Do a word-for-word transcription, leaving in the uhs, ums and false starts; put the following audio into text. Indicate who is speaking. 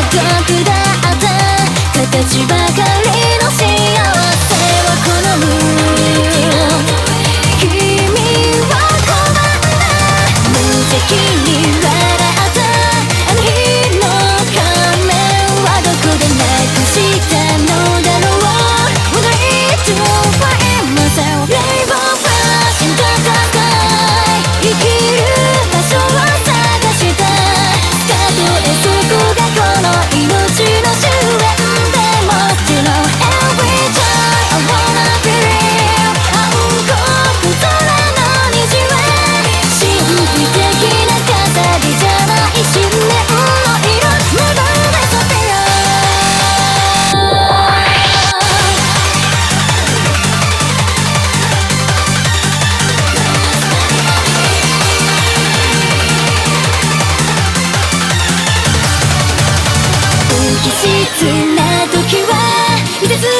Speaker 1: 得だった形ばかりの幸せを好む君は拒んだ無責に笑ったあの日の仮面はどこでなくしたのだろう When I need to find myself Rainbow flash in the sky 生きる場所を探したたとえそこがこの命の終焉でも You know every time I wanna believe 暗黒空の虹は神秘的な飾りじゃない信念の色 Never disappear 無機質な時はいたず